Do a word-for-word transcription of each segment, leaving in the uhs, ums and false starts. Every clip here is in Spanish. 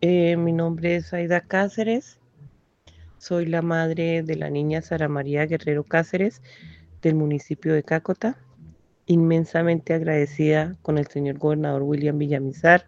Eh, mi nombre es Aida Cáceres, soy la madre de la niña Sara María Guerrero Cáceres del municipio de Cácota, inmensamente agradecida con el señor gobernador William Villamizar,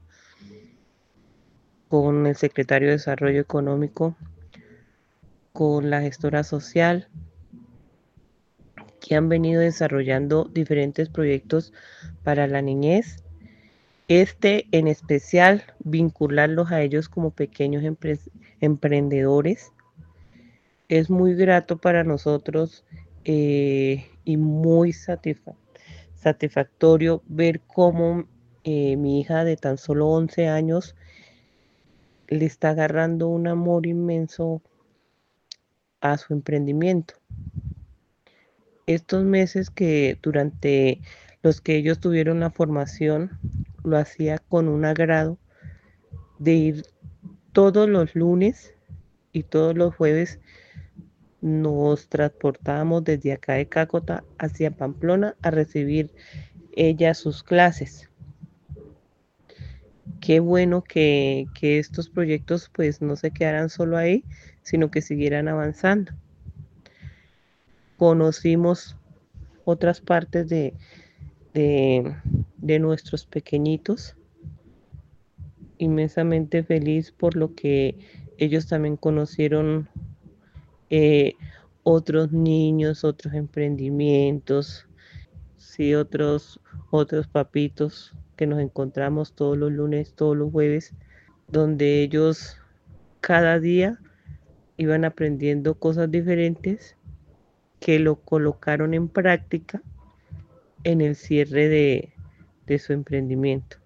con el secretario de Desarrollo Económico, con la gestora social, que han venido desarrollando diferentes proyectos para la niñez. Este en especial, vincularlos a ellos como pequeños empre emprendedores. Es muy grato para nosotros eh, y muy satisfa satisfactorio ver cómo eh, mi hija de tan solo once años le está agarrando un amor inmenso a su emprendimiento. Estos meses que durante los que ellos tuvieron la formación, lo hacía con un agrado de ir todos los lunes y todos los jueves. Nos transportábamos desde acá de Cácota hacia Pamplona a recibir ella sus clases. Qué bueno que, que estos proyectos pues no se quedaran solo ahí, sino que siguieran avanzando. Conocimos otras partes de, de, de nuestros pequeñitos, inmensamente feliz por lo que ellos también conocieron eh, otros niños, otros emprendimientos, sí, otros, otros papitos que nos encontramos todos los lunes, todos los jueves, donde ellos cada día iban aprendiendo cosas diferentes que lo colocaron en práctica en el cierre de, de su emprendimiento.